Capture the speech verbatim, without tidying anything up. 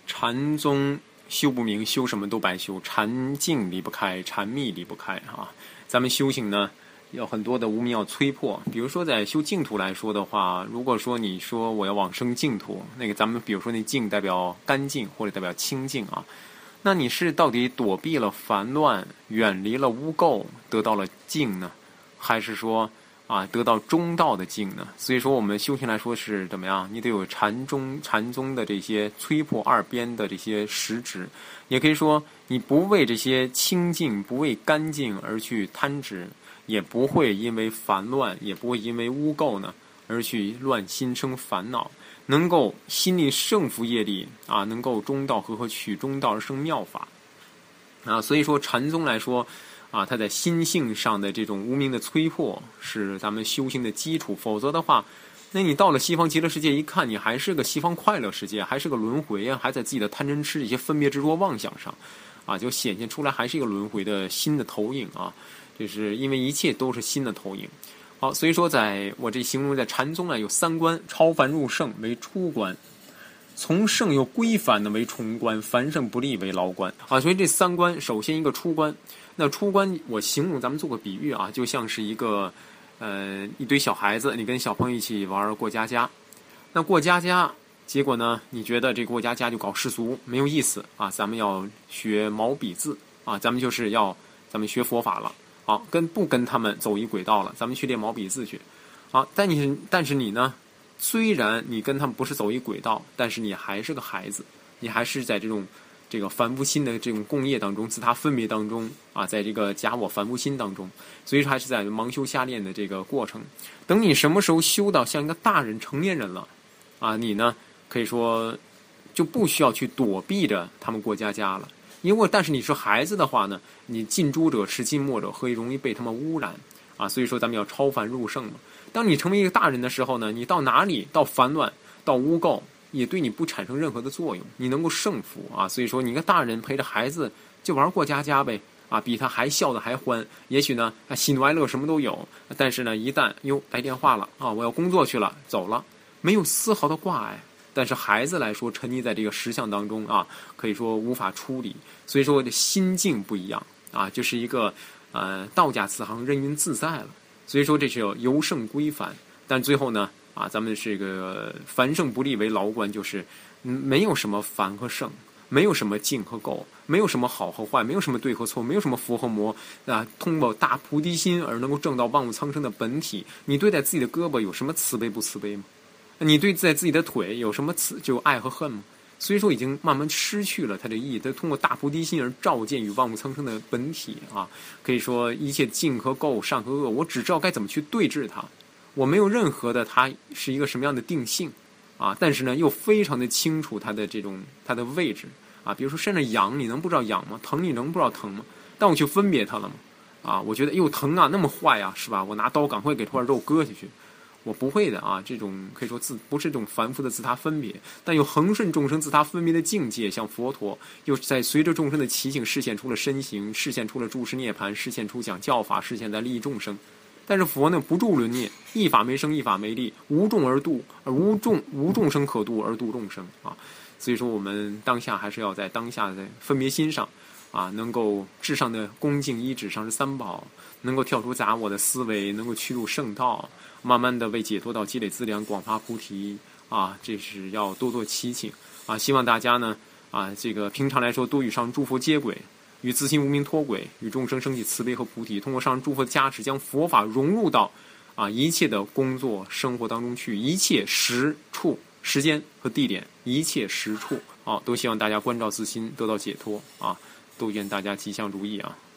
禅宗修不明，修什么都白修，禅境离不开，禅密离不开啊。咱们修行呢，有很多的无明要摧破。比如说在修净土来说的话，如果说你说我要往生净土，那个咱们比如说那净代表干净或者代表清净啊，那你是到底躲避了烦乱，远离了污垢，得到了净呢，还是说啊，得到中道的境呢？所以说我们修行来说是怎么样？你得有禅宗禅宗的这些摧破二边的这些实质，也可以说你不为这些清净，不为干净而去贪执，也不会因为烦乱，也不会因为污垢呢而去乱心生烦恼，能够心力胜服业力啊，能够中道和合取中道而生妙法啊。所以说禅宗来说啊，它在心性上的这种无明的摧破是咱们修行的基础，否则的话，那你到了西方极乐世界一看，你还是个西方快乐世界，还是个轮回啊，还在自己的贪嗔痴一些分别执着妄想上啊，就显现出来还是一个轮回的新的投影啊，就是因为一切都是新的投影。好，所以说在我这形容在禅宗呢有三关：超凡入圣为初关，从圣又归凡的为重关，凡圣不立为牢关啊。所以这三关，首先一个出关。那出关我形容，咱们做个比喻啊，就像是一个呃一堆小孩子，你跟小朋友一起玩过家家。那过家家，结果呢，你觉得这过家家就搞世俗没有意思啊，咱们要学毛笔字啊，咱们就是要咱们学佛法了。好，跟不跟他们走一轨道了，咱们去练毛笔字去。好，但你但是你呢，虽然你跟他们不是走一轨道，但是你还是个孩子，你还是在这种这个凡夫心的这种共业当中，自他分别当中啊，在这个假我凡夫心当中，所以说还是在盲修瞎练的这个过程。等你什么时候修到像一个大人成年人了啊，你呢可以说就不需要去躲避着他们过家家了。因为但是你是孩子的话呢，你近朱者赤，近墨者黑，容易被他们污染啊。所以说咱们要超凡入圣嘛。当你成为一个大人的时候呢，你到哪里，到烦乱，到污垢，也对你不产生任何的作用，你能够胜服啊。所以说你一个大人陪着孩子就玩过家家呗啊，比他还笑得还欢。也许呢喜怒哀乐什么都有，但是呢一旦哟来电话了啊，我要工作去了，走了，没有丝毫的挂碍。但是孩子来说，沉溺在这个实相当中啊，可以说无法出离。所以说这心境不一样啊，就是一个呃道家此行任运自在了。所以说这是有由圣归凡，但最后呢啊，咱们这个凡圣不立为牢关，就是嗯没有什么凡和圣，没有什么净和垢，没有什么好和坏，没有什么对和错，没有什么佛和魔啊。通过大菩提心而能够证到万物苍生的本体，你对待自己的胳膊有什么慈悲不慈悲吗？你对在自己的腿有什么慈就爱和恨吗？所以说已经慢慢失去了它的意义。它通过大菩提心而照见与万物苍生的本体啊，可以说一切净和垢，善和恶，我只知道该怎么去对治它，我没有任何的它是一个什么样的定性啊，但是呢又非常的清楚它的这种它的位置啊。比如说身上痒，你能不知道痒吗？疼你能不知道疼吗？但我去分别它了吗？啊，我觉得哟疼啊，那么坏啊，是吧？我拿刀赶快给这块肉割下去。我不会的啊，这种可以说自不是这种凡夫的自他分别，但有恒顺众生自他分别的境界，像佛陀又在随着众生的奇境示现出了身形，示现出了诸世涅槃，示现出讲教法，示现在利益众生。但是佛呢不住轮涅，一法没生，一法没立，无众而度，而无众无众生可度而度众生啊。所以说我们当下还是要在当下的分别心上啊，能够至上的恭敬依止上师三宝，能够跳出杂我的思维，能够趋入圣道，慢慢的为解脱道积累资粮，广发菩提啊，这是要多多祈请啊。希望大家呢啊，这个平常来说多与上诸佛接轨，与自心无明脱轨，与众生升起慈悲和菩提，通过上诸佛的加持，将佛法融入到啊一切的工作生活当中去，一切时处时间和地点，一切时处啊，都希望大家关照自心，得到解脱啊，都愿大家吉祥如意啊。